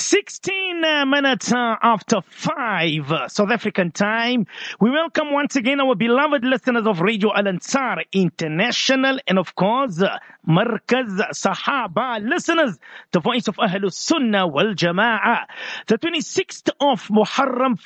16 minutes after 5 South African time. We welcome once again our beloved listeners of Radio Al Ansar International and of course Markaz Sahaba listeners, the voice of Ahlus Sunnah wal Jama'ah. The 26th of Muharram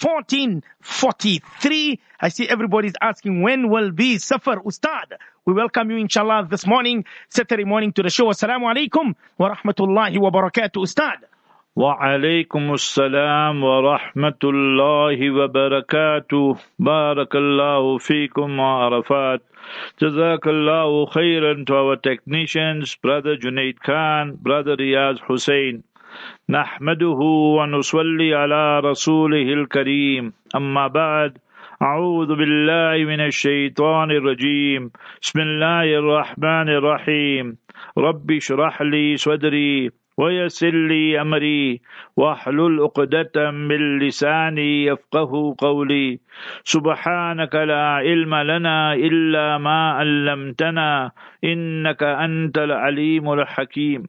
1443. I see everybody's asking when will be Safar Ustad. We welcome you inshallah this morning, Saturday morning to the show. Assalamu alaikum wa rahmatullahi wa barakatuh Ustad. وعليكم السلام ورحمة الله وبركاته بارك الله فيكم وعرفات جزاك الله خيرا. To our technicians, Brother Junaid Khan, Brother Riyaz Hussein, نحمده ونصلي على رسوله الكريم أما بعد أعوذ بالله من الشيطان الرجيم بسم الله الرحمن الرحيم رب اشرح لي صدري ويسر لي أمري واحلل عقدة من لساني يفقه قولي سبحانك لا علم لنا إلا ما علمتنا إنك أنت العليم الحكيم.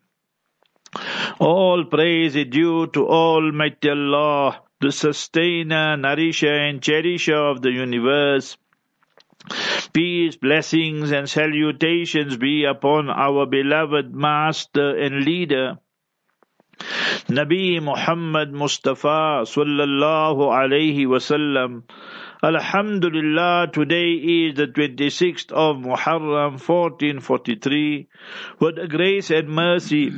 All praise is due to Almighty Allah, the sustainer, nourisher and cherisher of the universe. Peace, blessings and salutations be upon our beloved master and leader, Nabi Muhammad Mustafa sallallahu alayhi wasallam. Alhamdulillah, today is the 26th of Muharram 1443. With the grace and mercy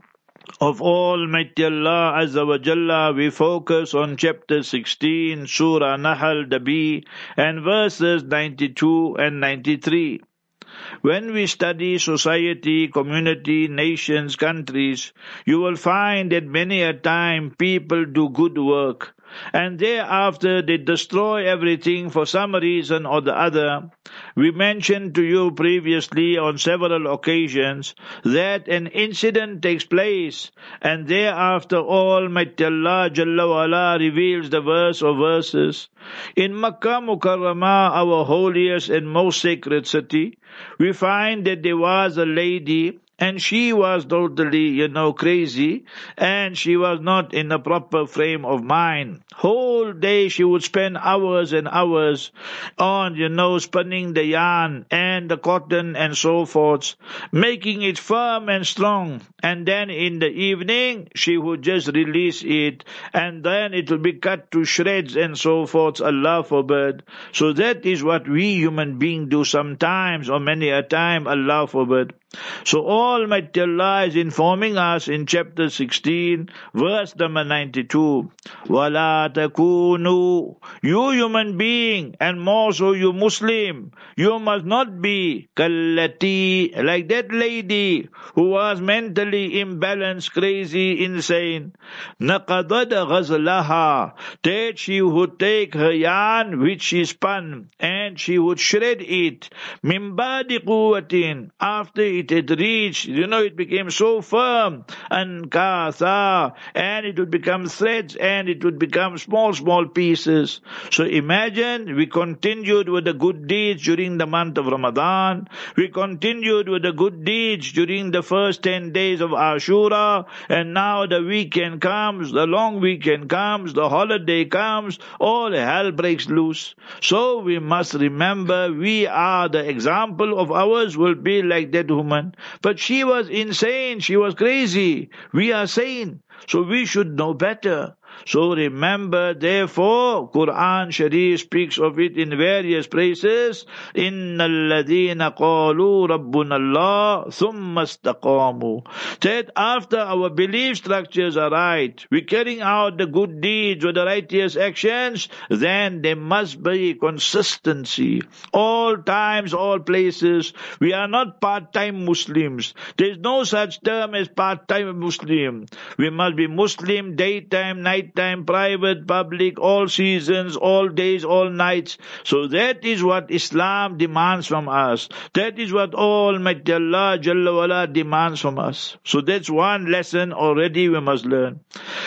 of Almighty Allah Azza wa Jalla, we focus on chapter 16, Surah Nahl, the Bee, and verses 92 and 93. When we study society, community, nations, countries, you will find that many a time people do good work and thereafter they destroy everything for some reason or the other. We mentioned to you previously on several occasions that an incident takes place and thereafter Almighty Allah Jalla wa Ala reveals the verse or verses. In Makkah Mukarramah, our holiest and most sacred city, we find that there was a lady and she was totally, crazy, and she was not in a proper frame of mind. Whole day she would spend hours and hours on, spinning the yarn and the cotton and so forth, making it firm and strong. And then in the evening, she would just release it, and then it will be cut to shreds and so forth, Allah forbid. So that is what we human beings do sometimes, or many a time, Allah forbid. So Almighty Allah is informing us in chapter 16, verse number 92. وَلَا تَكُونُوا, you human being, and more so you Muslim, you must not be كَالَّتِي, like that lady who was mentally imbalanced, crazy, insane. نَقَضَدَ غَزْلَهَا, that she would take her yarn which she spun, and she would shred it. مِنْ بَعْدِ قُوَّةٍ, after it had reached, it became so firm, and katha, and it would become threads, and it would become small pieces. So imagine, we continued with the good deeds during the month of Ramadan, we continued with the good deeds during the first 10 days of Ashura, and now the weekend comes, the long weekend comes, the holiday comes, all hell breaks loose. So we must remember, we are the example of ours will be like that woman. But she was insane, she was crazy. We are sane, so we should know better. So remember, therefore, Quran Sharif speaks of it in various places. Inna alladhina qalu rabbuna Allah thumma istaqamu. That after our belief structures are right, we're carrying out the good deeds or the righteous actions, then there must be consistency. All times, all places. We are not part-time Muslims. There is no such term as part-time Muslim. We must be Muslim daytime, nighttime, private, public, all seasons, all days, all nights. So that is what Islam demands from us. That is what Almighty Allah Jalla wala demands from us. So that's one lesson already we must learn. And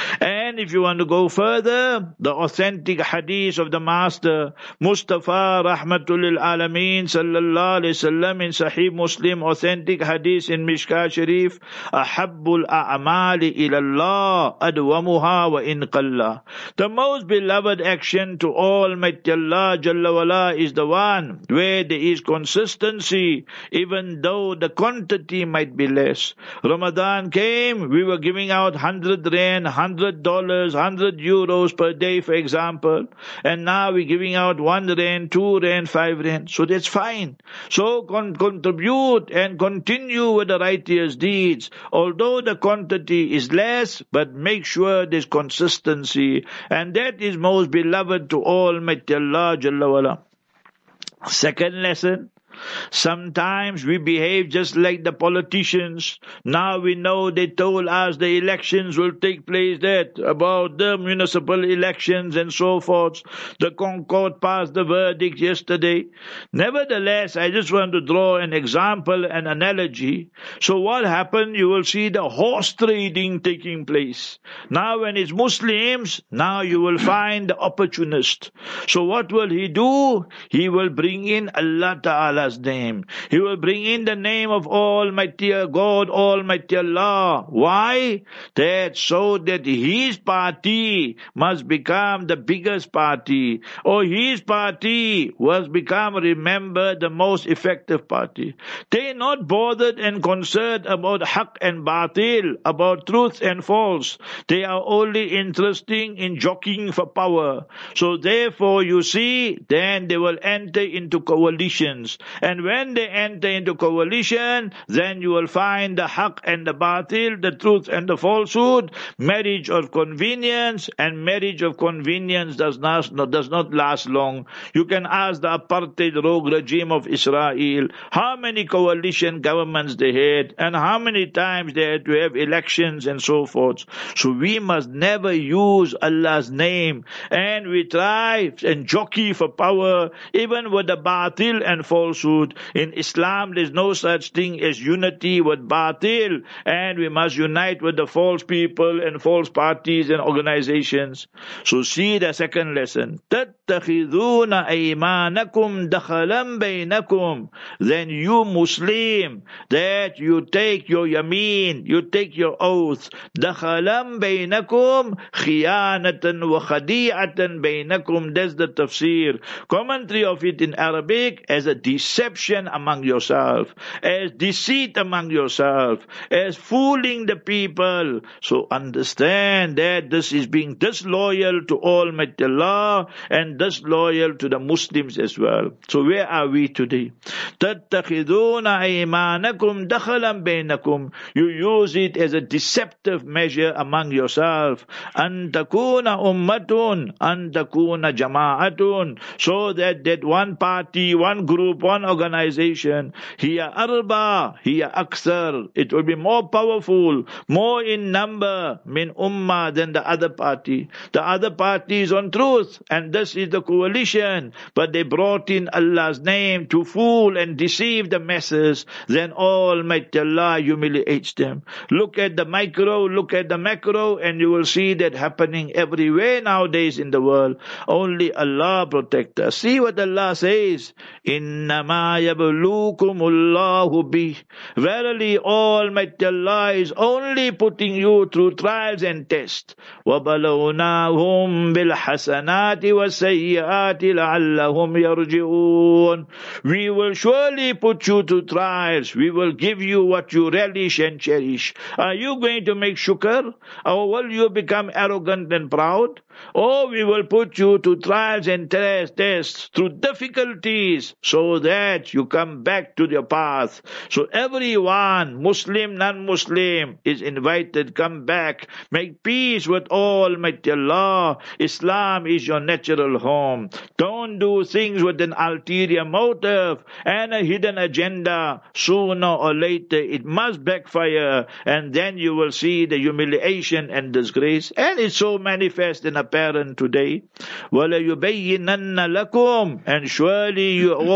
And if you want to go further, the authentic hadith of the Master Mustafa Rahmatul Alameen Sallallahu Alaihi Wasallam in Sahih Muslim, authentic hadith in Mishkah Sharif, Ahabbul A'mali ilallah adwamuha wa in qalla. The most beloved action to Almighty Allah Jalla wala is the one where there is consistency, even though the quantity might be less. Ramadan came, we were giving out 100 rand, $100, 100 euros per day, for example, and now we're giving out 1 rand, 2 rand, 5 rand. So that's fine. So contribute and continue with the righteous deeds, although the quantity is less, but make sure there's consistency, and that is most beloved to Almighty Allah Jalla wala. Second lesson, sometimes we behave just like the politicians. Now we know they told us the elections will take place, that about the municipal elections and so forth. The Concord passed the verdict yesterday. Nevertheless, I just want to draw an example, an analogy. So what happened? You will see the horse trading taking place. Now when it's Muslims, now you will find the opportunist. So what will he do? He will bring in Allah Ta'ala's name. He will bring in the name of Almighty God, Almighty Allah. Why? That so that his party must become the biggest party, or his party was become, remember, the most effective party. They're not bothered and concerned about haqq and batil, about truth and false. They are only interested in jockeying for power. So therefore, you see, then they will enter into coalitions. And when they enter into coalition, then you will find the haqq and the batil, the truth and the falsehood, marriage of convenience, and marriage of convenience does not last long. You can ask the apartheid rogue regime of Israel how many coalition governments they had, and how many times they had to have elections and so forth. So we must never use Allah's name, and we try and jockey for power, even with the batil and falsehood. In Islam, there's no such thing as unity with batil, and we must unite with the false people and false parties and organizations. So see the second lesson. تَتَّخِذُونَ أَيْمَانَكُمْ دَخَلًا بَيْنَكُمْ. Then you Muslim, that you take your yameen, you take your oath, دَخَلًا بَيْنَكُمْ خِيَانَةً وَخَدِيعَةً بَيْنَكُمْ. That's the tafsir. Commentary of it in Arabic as a deception among yourself, as deceit among yourself, as fooling the people. So understand that this is being disloyal to Almighty Allah and disloyal to the Muslims as well. So where are we today? تَتَّخِذُونَ أَيْمَانَكُمْ دَخَلًا بَيْنَكُمْ. You use it as a deceptive measure among yourself. أَن تَكُونَ أُمَّةٌ أَن تَكُونَ جَمَاعَةٌ. So that one party, one group, one organization, hiya arba, hiya aksar, it will be more powerful, more in number, min ummah, than the other party. The other party is on truth, and this is the coalition, but they brought in Allah's name to fool and deceive the masses. Then Almighty Allah humiliates them. Look at the micro, look at the macro, and you will see that happening everywhere nowadays in the world. Only Allah protect us. See what Allah says, إِنَّمَا يَبْلُوكُمُ اللَّهُ بِهِ. Verily, Almighty Allah is only putting you through trials and tests. وَبَلَوْنَاهُمْ بِالْحَسَنَاتِ وَالسَّيِّئَاتِ لَعَلَّهُمْ يَرْجِعُونَ. We will surely put you through trials. We will give you what you relish and cherish. Are you going to make shukr? Or will you become arrogant and proud? Or we will put you to trials and tests through difficulties, so that you come back to your path. So everyone, Muslim, non-Muslim, is invited, come back, make peace with Almighty Allah. Islam is your natural home. Don't do things with an ulterior motive and a hidden agenda. Sooner or later it must backfire, and then you will see the humiliation and disgrace. And it's so manifest and apparent today. وَلَيُبَيِّنَنَّ لَكُمْ. And surely you, Almighty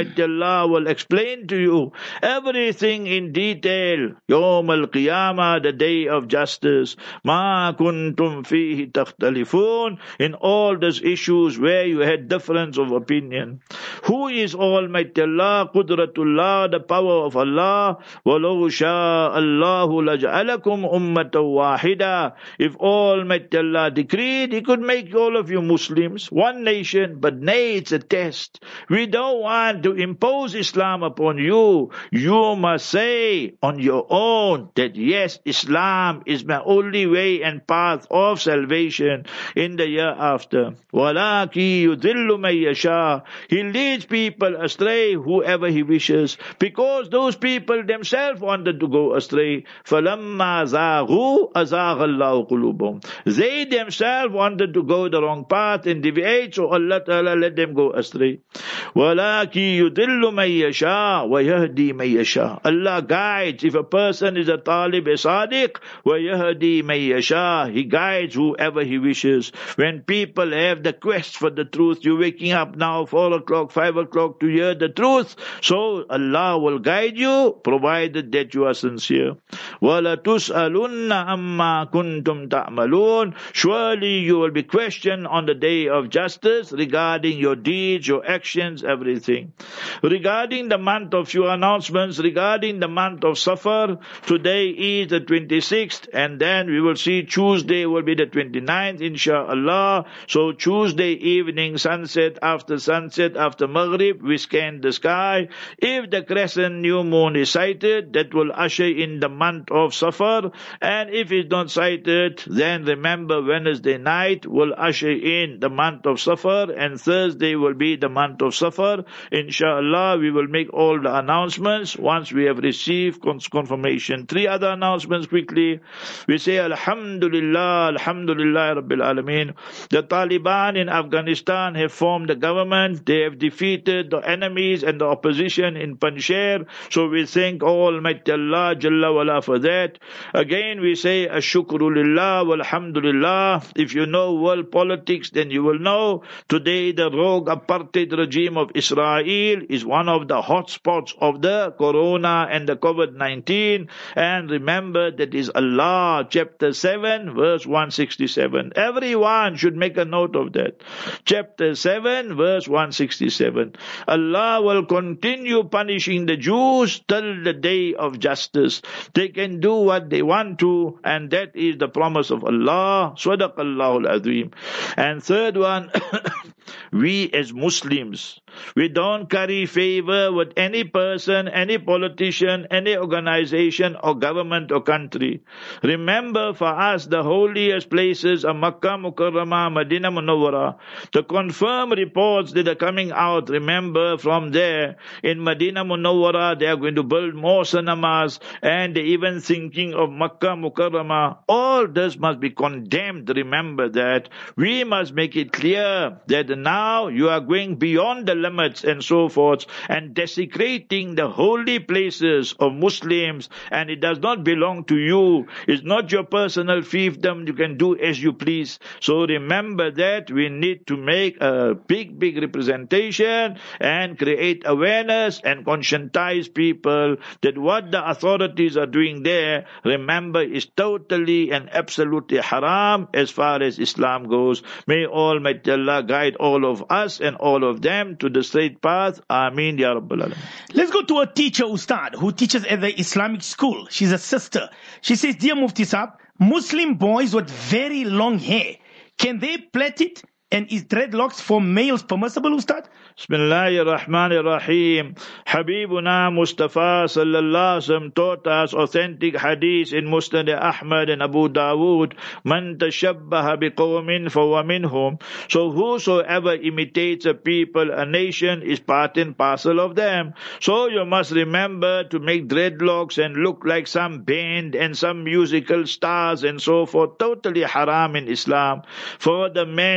Almighty Allah will explain to you everything in detail. Yawm al-Qiyamah, the day of justice. Ma kuntum fihi takhtalifun, in all those issues where you had difference of opinion. Who is Almighty Allah? Qudratullah, the power of Allah. وَلَوْ شَاءَ اللَّهُ لَجَعَلَكُمْ أُمَّةً وَاحِدًا. If Almighty Allah decreed, He could make all of you Muslims, one nation, but nay, it's a test. We don't want to impose Islam upon you. You must say on your own that yes, Islam is my only way and path of salvation in the year after. وَلَكِنْ يُضِلُّ مَنْ يَشَاءُ. He leads people astray whoever He wishes, because those people themselves wanted to go astray. فَلَمَّا زَاغُوا أَزَاغَ اللَّهُ قُلُوبَهُمْ. They themselves wanted to go the wrong path and deviate, so Allah Ta'ala let them go astray. وَلَكِنْ يُضِلُّ مَنْ يَشَاءُ وَيَهْدِي مَنْ يَشَاءُ. Allah guides. If a person is a talib, a sadiq, وَيَهْدِي مَنْ يَشَاءُ. He guides whoever He wishes. When people have the quest for the truth, you're waking up now 4 o'clock, 5 o'clock to hear the truth, so Allah will guide you, provided that you are sincere. وَلَتُسْأَلُنَّ أَمَّا كُنْتُمْ تَعْمَلُونَ. Surely you will be questioned on the day of justice regarding your deeds, your actions, everything. Regarding the month of few announcements, regarding the month of Safar, today is the 26th, and then we will see Tuesday will be the 29th, inshallah. So Tuesday evening, sunset, after Maghrib, we scan the sky. If the crescent new moon is sighted, that will usher in the month of Safar, and if it's not sighted, then remember Wednesday night will usher in the month of Safar, and Thursday will be the month of Safar. Inshallah, we will make all the announcements once we have received confirmation. 3 other announcements quickly. We say Alhamdulillah, Alhamdulillah Rabbil Alameen. The Taliban in Afghanistan have formed the government. They have defeated the enemies and the opposition in Panjshir. So we thank Almighty Allah Jalla wala for that. Again we say Ashukru lillah walhamdulillah. If you know world politics, then you will know today the rogue apartheid regime of Israel is one of the hot spots of the corona and the COVID-19. And remember that is Allah chapter 7 verse 167. Everyone should make a note of that. Chapter 7 verse 167. Allah will continue punishing the Jews till the day of justice. They can do what they want to, and that is the promise of Allah. Sadaqallahul Azim. And third one, we as Muslims, we don't carry favor with any person, any politician, any organization or government or country. Remember, for us, the holiest places are Makkah Mukarramah, Medina Munawwara. The confirmed reports that are coming out, remember, from there, in Medina Munawwara, they are going to build more cinemas, and they're even thinking of Makkah Mukarramah. All this must be condemned. Remember that. We must make it clear that now you are going beyond the limits and so forth, and desecrating the holy places of Muslims, and it does not belong to you. It's not your personal fiefdom. You can do as you please. So remember that we need to make a big representation and create awareness and conscientize people that what the authorities are doing there, remember, is totally and absolutely haram as far as Islam goes. May Almighty Allah guide all of us and all of them to the straight path. Ameen Ya Rabbal Alamin. Let's go to a teacher, Ustad, who teaches at the Islamic school. She's a sister. She says, Dear Mufti Saab, Muslim boys with very long hair, can they plait it? And is dreadlocks for males permissible, Ustad? Bismillahir Rahmanir Rahim. Habibuna Mustafa sallallahu alaihi wasallam taught us authentic hadith in Musnad Ahmad and Abu Dawood. Man tashabbaha biqawmin fahuwa minhum. So whosoever imitates a people, a nation, is part and parcel of them. So you must remember to make dreadlocks and look like some band and some musical stars and so forth. Totally haram in Islam. For the men, they say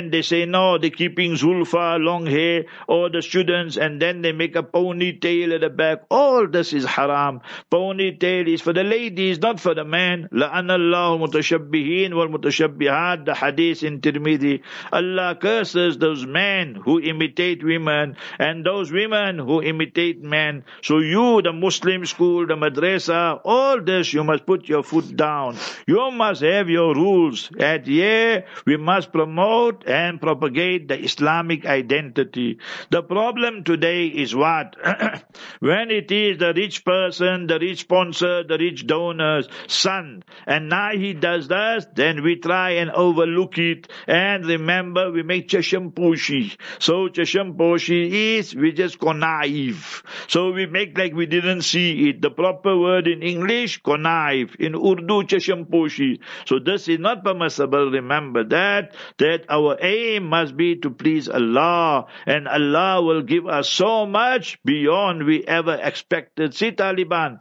say, no, they're keeping zulfa, long hair, or the students, and then they make a ponytail at the back. All this is haram. Ponytail is for the ladies, not for the men. La'anallahu mutashabbihin wal mutashabbihat, the hadith in Tirmidhi. Allah curses those men who imitate women and those women who imitate men. So you, the Muslim school, the madrasa, all this, you must put your foot down. You must have your rules. And yeah, we must promote and propagate the Islamic identity. The problem today is what? When it is the rich person, the rich sponsor, the rich donor's son, and now he does this, then we try and overlook it. And remember, we make chashamposhi. So chashamposhi is, we just connive. So we make like we didn't see it. The proper word in English, connive. In Urdu, chashamposhi. So this is not permissible. Remember that our aim must be to please Allah, and Allah will give us so much beyond we ever expected. See, Taliban,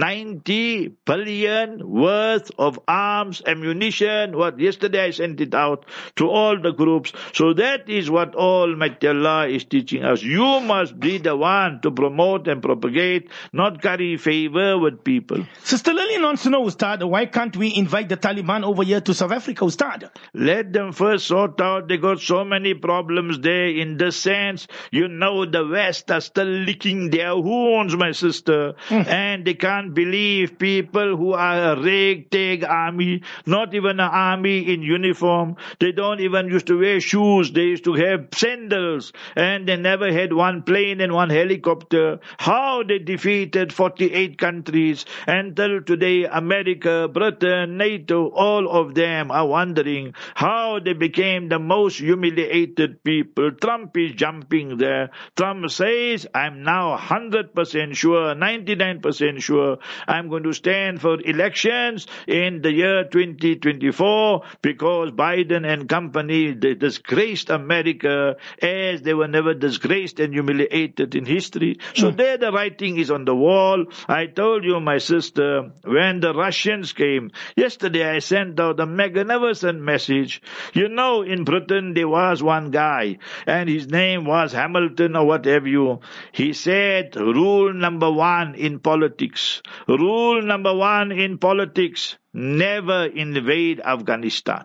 90 billion worth of arms, ammunition. What yesterday I sent it out to all the groups. So that is what Almighty Allah is teaching us. You must be the one to promote and propagate, not curry favor with people. Sister Lillian wants to know, Ustad, why can't we invite the Taliban over here to South Africa, Ustad? Let them first sort out. They got so many problems there in the sense, you know, the West are still licking their wounds, my sister. And they can't believe people who are a ragtag army, not even an army in uniform. They don't even used to wear shoes. They used to have sandals. And they never had one plane and one helicopter. How they defeated 48 countries. Until today, America, Britain, NATO, all of them are wondering how they became the most humiliated people. Trump is jumping there. Trump says, I'm now 100% sure, 99% sure, I'm going to stand for elections in the year 2024 because Biden and company, they disgraced America as they were never disgraced and humiliated in history. So there the writing is on the wall. I told you, my sister, when the Russians came, yesterday I sent out a magnificent message. You know, in Britain there was one guy and his name was Hamilton or whatever you. He said, rule number one in politics, never invade Afghanistan.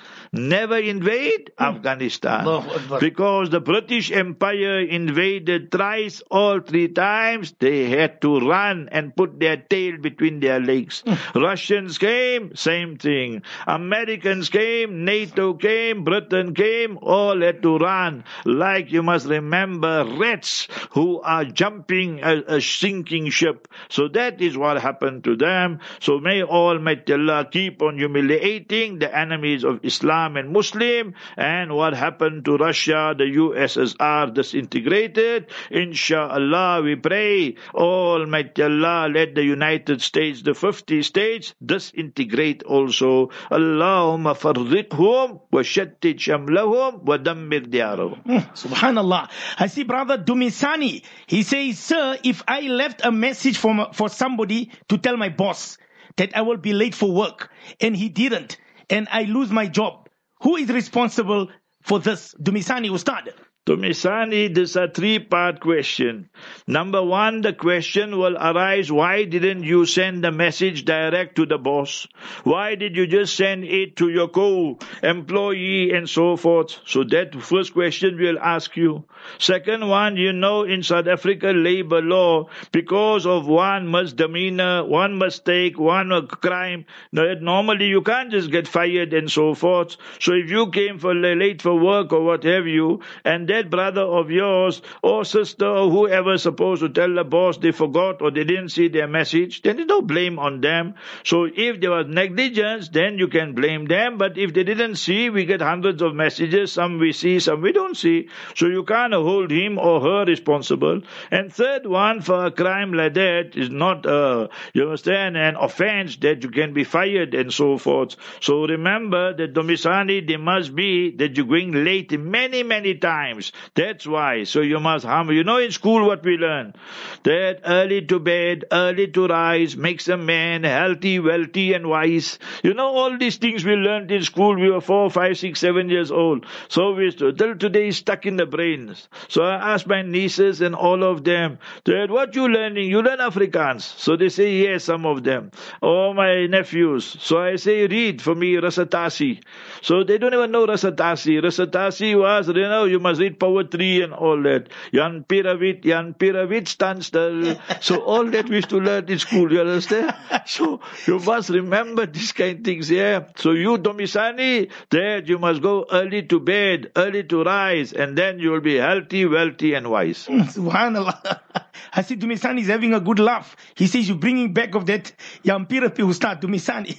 Never invade Afghanistan. Because the British Empire invaded thrice, all three times, they had to run and put their tail between their legs. Russians came, same thing. Americans came, NATO came, Britain came, all had to run. Like you must remember, rats who are jumping a sinking ship. So that is what happened to them. So may Almighty Allah keep on humiliating the enemies of Islam and Muslim. And what happened to Russia, the USSR disintegrated. Inshallah, we pray, Almighty Allah, let the United States, the 50 states, disintegrate also. Allahumma farriqhum wa shattid shamlahum wa dammir diyarahum. Subhanallah. I see Brother Dumisani. He says, sir, if I left a message for somebody to tell my boss that I will be late for work, and he didn't, and I lose my job, who is responsible for this? Dumisani Ustad. Dumisani, this is a three-part question. Number one, the question will arise, why didn't you send the message direct to the boss? Why did you just send it to your co-employee and so forth? So that first question we'll ask you. Second one, you know, in South Africa labor law, because of one misdemeanor, one mistake, one crime, normally you can't just get fired and so forth. So if you came late for work or what have you, and that brother of yours or sister or whoever supposed to tell the boss they forgot or they didn't see their message, then there's no blame on them. So if there was negligence, then you can blame them. But if they didn't see, we get hundreds of messages. Some we see, some we don't see. So you can't hold him or her responsible. And third one, for a crime like that is not, you understand, an offense that you can be fired and so forth. So remember that Dumisani, there must be that you're going late many, many times. times. That's why. So you must humble. You know in school what we learn? That early to bed, early to rise makes a man healthy, wealthy and wise. You know all these things we learned in school. We were 4, 5, 6, 7 years old. So we till today is stuck in the brains. So I asked my nieces and all of them, what you learning? You learn Afrikaans. So they say yes, some of them. Oh, my nephews. So I say read for me Rasatasi. So they don't even know Rasatasi. Rasatasi was, you must read poetry and all that. Jan Piravit stand still. So all that we used to learn in school, you understand? So you must remember these kind of things, yeah. So you, Domisani, that you must go early to bed, early to rise, and then you will be healthy, wealthy and wise. Subhanallah. I see Dumisani is having a good laugh. He says you're bringing back of that Yampira Ustad Dumisani.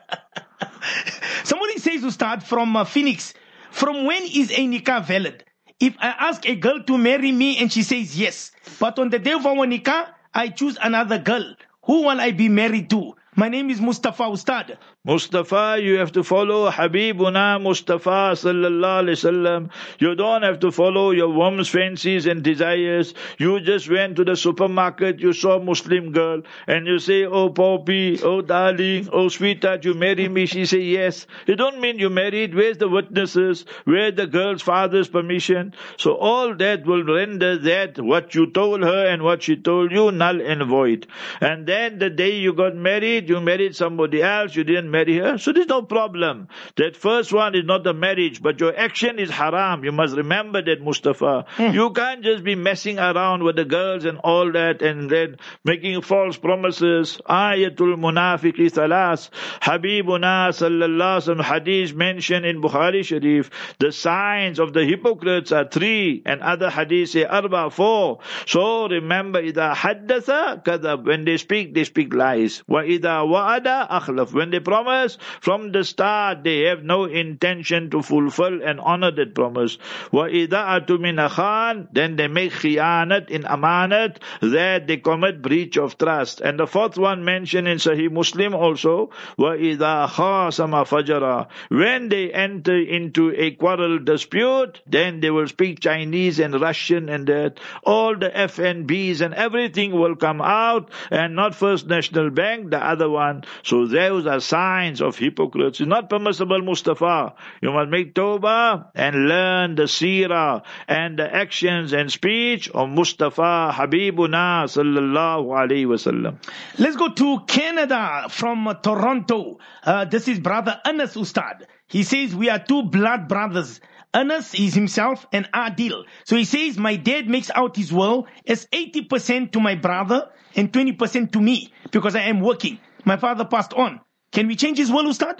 Somebody says Ustad from Phoenix, from when is a nikah valid? If I ask a girl to marry me and she says yes, but on the day of our nikah, I choose another girl, who will I be married to? My name is Mustafa Ustad. Mustafa, you have to follow Habibuna Mustafa sallallahu alaihi wasallam. You don't have to follow your woman's fancies and desires. You just went to the supermarket, you saw a Muslim girl, and you say, oh Poppy, oh darling, oh sweetheart, you marry me. She say yes. It don't mean you married. Where's the witnesses? Where's the girl's father's permission? So all that will render that what you told her and what she told you null and void. And then the day you got married, you married somebody else, you didn't marry her, so there's no problem. That first one is not the marriage, but your action is haram. You must remember that, Mustafa. You can't just be messing around with the girls and all that and then making false promises. Ayatul munafiqi thalas. Habibuna sallallahu alaihi wasallam hadith mentioned in Bukhari Sharif. The signs of the hypocrites are 3, and other hadith say 4. So remember, idha haddatha kadhab. When they speak lies. Wa idha wa'ada akhlaf. When they promise, from the start they have no intention to fulfill and honor that promise. Wa ida'atu min akhan, then they make khiyanat in amanat, that they commit breach of trust. And the 4th one mentioned in Sahih Muslim also, wa idha khasama fajara. When they enter into a quarrel dispute, then they will speak Chinese and Russian and that. All the FNBs and everything will come out, and not First National Bank, the other one. So those are signs of hypocrites. It's not permissible, Mustafa. You must make tawbah and learn the seerah and the actions and speech of Mustafa Habibuna sallallahu alaihi wasallam. Let's go to Canada from Toronto. This is brother Anas Ustad. He says we are 2 blood brothers. Anas is himself and Adil. So he says my dad makes out his will as 80% to my brother and 20% to me because I am working. My father passed on. Can we change his will, Ustad?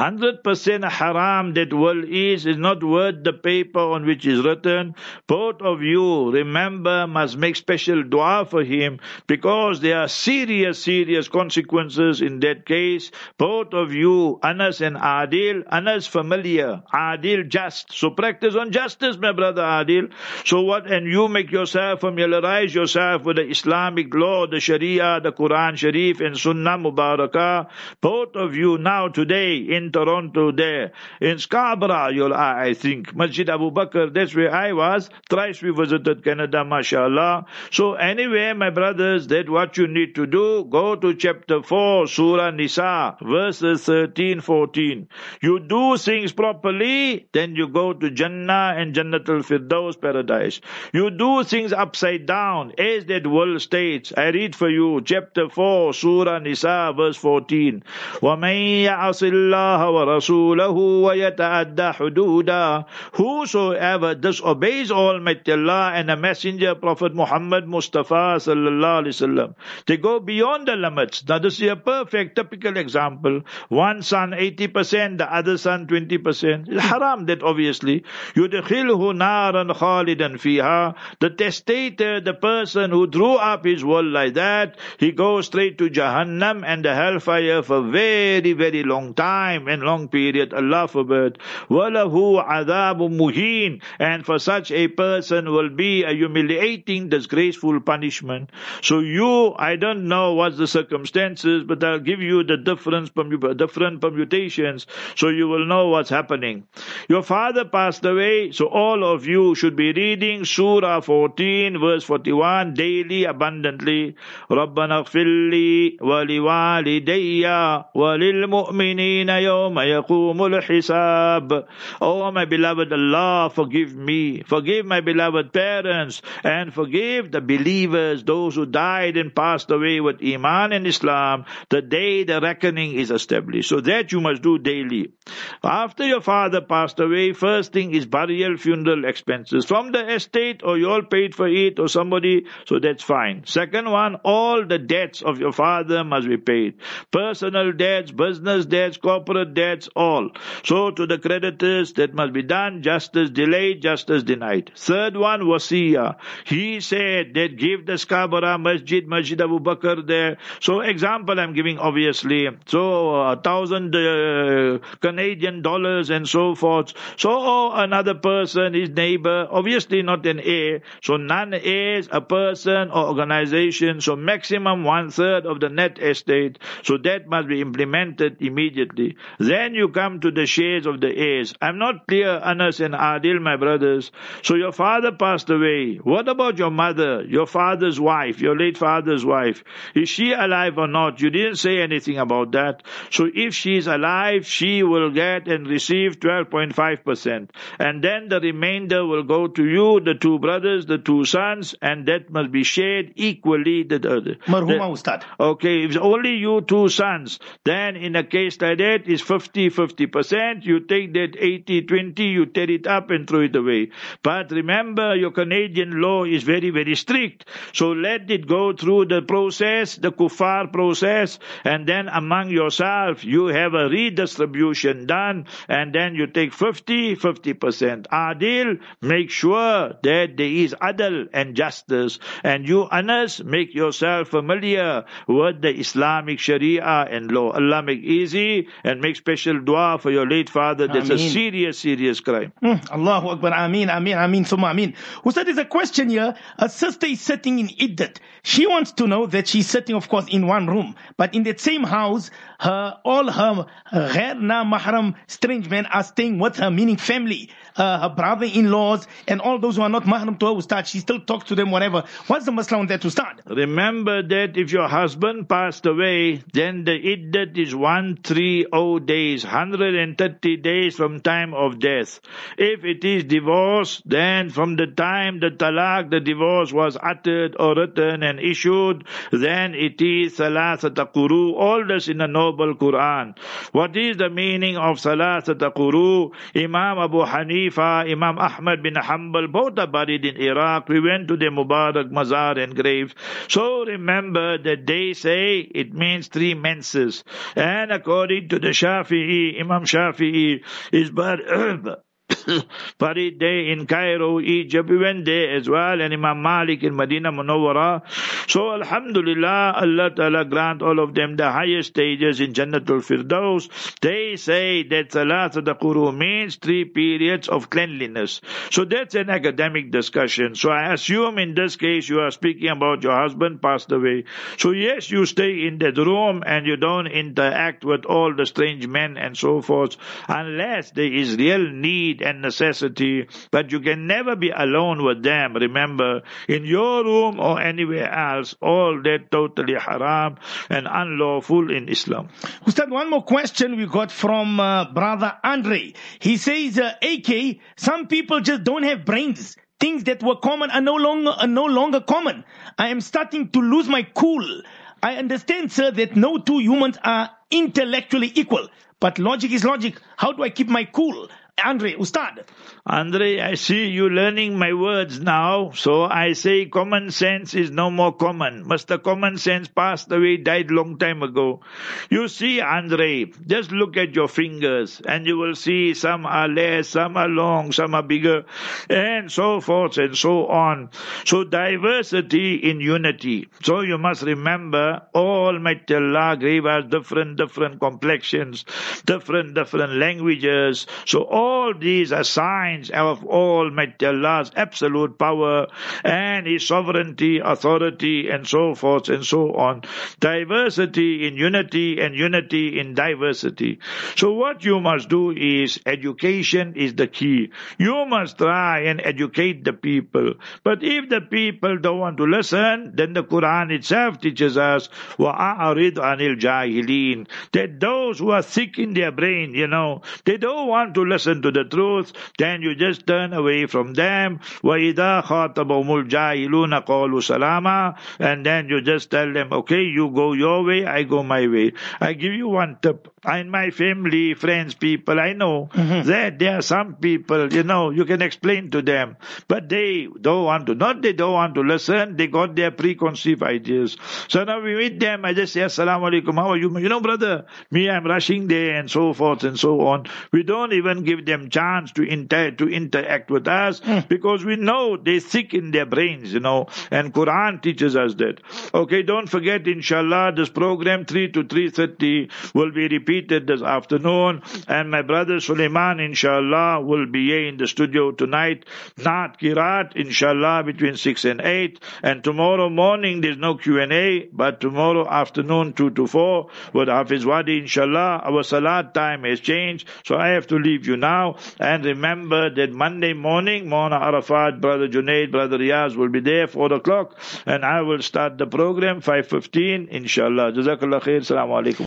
100% haram that will is not worth the paper on which is written. Both of you, remember, must make special dua for him, because there are serious consequences in that case. Both of you, Anas and Adil, Anas familiar, Adil just. So practice on justice, my brother Adil. So what, and you make yourself, familiarize yourself with the Islamic law, the Sharia, the Quran Sharif and Sunnah Mubarakah. Both of you now today in Toronto there, in Scarborough, I think, Masjid Abu Bakr, that's where I was. Thrice we visited Canada, mashallah. So anyway, my brothers, that what you need to do, go to chapter 4, Surah Nisa, verses 13, 14. You do things properly, then you go to Jannah and Jannatul Firdaus paradise. You do things upside down, as that world states. I read for you, chapter 4, Surah Nisa, verse 14. وَمَنْ يَعْصِ اللَّهَ وَرَسُولَهُ وَيَتَعَدَّ حُدُودًا. Whosoever disobeys Almighty Allah and the Messenger Prophet Muhammad Mustafa sallallahu alaihi wasallam, they go beyond the limits. Now this is a perfect typical example. One son 80%, the other son 20%. It's haram, that obviously. يُدْخِلْهُ نَارًا خَالِدًا فِيهَا. The testator, the person who drew up his will like that, he goes straight to Jahannam and the hellfire for very very, very long time and long period, Allah forbid. وَلَهُ عَذَابٌ مُهِينٌ. And for such a person will be a humiliating, disgraceful punishment. So I don't know what's the circumstances, but I'll give you the different permutations so you will know what's happening. Your father passed away, so all of you should be reading Surah 14, verse 41 daily, abundantly. رَبَّنَا اغْفِرْ لِي وَلِوَالِدَيَّ وَلِلْمُؤْمِنِينَ يَوْمَ يَقُومُ الْحِسَابِ. Oh my beloved Allah, forgive me, forgive my beloved parents, and forgive the believers, those who died and passed away with Iman and Islam, the day the reckoning is established. So that you must do daily. After your father passed away, first thing is burial, funeral expenses from the estate, or you all paid for it, or somebody, so that's fine. Second one, all the debts of your father must be paid. Personal debts, business debts, corporate debts, all. So to the creditors, that must be done. Justice delayed, justice denied. Third one, wasiyah. He said that give the Skabara Masjid Abu Bakr there. So example I'm giving obviously. So 1,000 Canadian dollars and so forth. So another person, his neighbor, obviously not an heir. So non-heirs, a person or organization. So maximum 1/3 of the net estate. So that must be implemented immediately. Then you come to the shares of the heirs. I'm not clear, Anas and Adil, my brothers. So your father passed away. What about your mother, your father's wife, your late father's wife? Is she alive or not? You didn't say anything about that. So if she is alive, she will get and receive 12.5%. And then the remainder will go to you, the two brothers, the two sons, and that must be shared equally. Marhuma Ustad. Okay, if only you two sons, then in a case like that, it's 50%. You take that 80-20, you tear it up and throw it away. But remember, your Canadian law is very, very strict. So let it go through the process, the kuffar process, and then among yourself, you have a redistribution done, and then you take 50%. Adil, make sure that there is adl and justice. And you, Anas, make yourself familiar with the Islamic Sharia and law. Allah make easy and make special dua for your late father. That's a serious crime. Allahu Akbar. Ameen. Summa ameen. Ustad, there's a question here. A sister is sitting in iddat. She wants to know that she's sitting, of course, in one room, but in that same house, all her ghair na mahram strange men are staying with her, meaning family, her brother-in-laws, and all those who are not mahram to her, Ustad. She still talks to them, whatever. What's the masla on that, Ustad? Remember that if your husband passed away, then the iddat is 130 days, 130 days from time of death. If it is divorce, then from the time the talaq, the divorce was uttered or written and issued, then it is salasata quru, all this in the noble Quran. What is the meaning of salasata quru? Imam Abu Hanifa, Imam Ahmad bin Hanbal, both are buried in Iraq. We went to the Mubarak Mazar and grave. So remember that they say it means 3 menses. And according to the Shafi'i, Imam Shafi'i is buried there in Cairo, Egypt. We went there as well, and Imam Malik in Medina Munawwara. So Alhamdulillah, Allah Ta'ala grant all of them the highest stages in Jannatul Firdaus. They say that Salasat Quru means 3 periods of cleanliness. So that's an academic discussion. So I assume in this case you are speaking about your husband passed away. So yes, you stay in that room and you don't interact with all the strange men and so forth, unless there is real need and necessity, but you can never be alone with them. Remember, in your room or anywhere else, all that totally haram and unlawful in Islam. Ustad, one more question we got from brother Andre. He says, AK, some people just don't have brains. Things that were common are no longer common. I am starting to lose my cool. I understand, sir, that no two humans are intellectually equal, but logic is logic. How do I keep my cool? Andre, Ustad. Andre, I see you learning my words now, so I say common sense is no more common. Mr. Common Sense passed away, died long time ago. You see, Andre, just look at your fingers and you will see some are less, some are long, some are bigger, and so forth and so on. So diversity in unity. So you must remember, Almighty Allah gave us different complexions, different languages. So all these are signs of Almighty Allah's absolute power and His sovereignty, authority, and so forth and so on. Diversity in unity and unity in diversity. So what you must do is, education is the key. You must try and educate the people. But if the people don't want to listen, then the Quran itself teaches us, وَأَعْرِضْ عَنِ الْجَاهِلِينَ, that those who are thick in their brain, they don't want to listen to the truth, then you just turn away from them. وَإِذَا خَاطَبَهُمُ الْجَاهِلُونَ قَالُوا سَلَامًا, and then you just tell them, okay, you go your way, I go my way. I give you one tip. In my family, friends, people, I know that there are some people, you can explain to them, but they don't want to listen, they got their preconceived ideas. So now we meet them, I just say, Assalamu alaikum, how are you? Brother, me, I'm rushing there, and so forth and so on. We don't even give them chance to interact with us, because we know they're sick in their brains, and Quran teaches us that. Okay, don't forget, inshallah, this program 3 to 3:30 will be repeated this afternoon, and my brother Suleiman, inshallah, will be here in the studio tonight. Naat Kirat, inshallah, between 6 and 8, and tomorrow morning there's no Q&A, but tomorrow afternoon 2 to 4 with Hafiz Wadi, inshallah. Our salat time has changed, so I have to leave you now. And remember that Monday morning, Mona Arafat, Brother Junaid, Brother Riyaz will be there 4 o'clock, and I will start the program 5:15, inshallah. Jazakallah khair. Assalamu alaikum.